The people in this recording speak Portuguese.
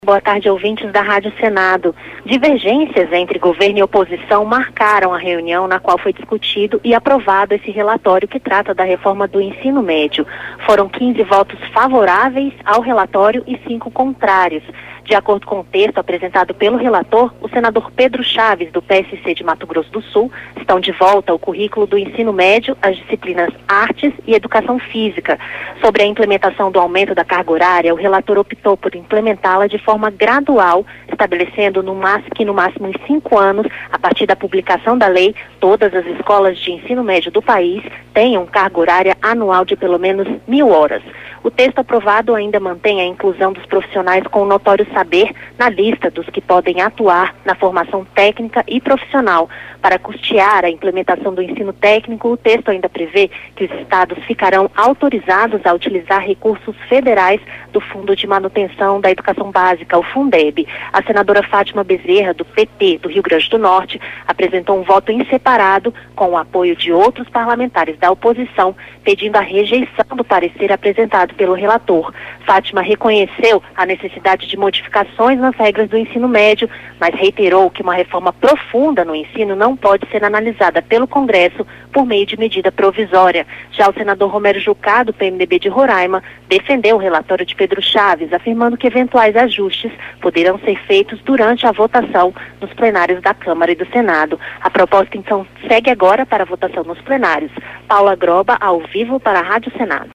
Boa tarde, ouvintes da Rádio Senado. Divergências entre governo e oposição marcaram a reunião na qual foi discutido e aprovado esse relatório que trata da reforma do ensino médio. Foram 15 votos favoráveis ao relatório e 5 contrários. De acordo com o texto apresentado pelo relator, o senador Pedro Chaves, do PSC de Mato Grosso do Sul, estão de volta ao currículo do ensino médio as disciplinas Artes e Educação Física. Sobre a implementação do aumento da carga horária, o relator optou por implementá-la de forma gradual, estabelecendo que no máximo em 5 anos, a partir da publicação da lei, todas as escolas de ensino médio do país tenham carga horária anual de pelo menos 1.000 horas. O texto aprovado ainda mantém a inclusão dos profissionais com notório saber na lista dos que podem atuar na formação técnica e profissional. Para custear a implementação do ensino técnico, o texto ainda prevê que os estados ficarão autorizados a utilizar recursos federais do Fundo de Manutenção da Educação Básica, o Fundeb. A senadora Fátima Bezerra, do PT do Rio Grande do Norte, apresentou um voto em separado com o apoio de outros parlamentares da oposição, pedindo a rejeição do parecer apresentado pelo relator. Fátima reconheceu a necessidade de modificações nas regras do ensino médio, mas reiterou que uma reforma profunda no ensino não pode ser analisada pelo Congresso por meio de medida provisória. Já o senador Romero Jucá, do PMDB de Roraima, defendeu o relatório de Pedro Chaves, afirmando que eventuais ajustes poderão ser feitos durante a votação nos plenários da Câmara e do Senado. A proposta, então, segue agora para a votação nos plenários. Paula Groba, ao vivo para a Rádio Senado.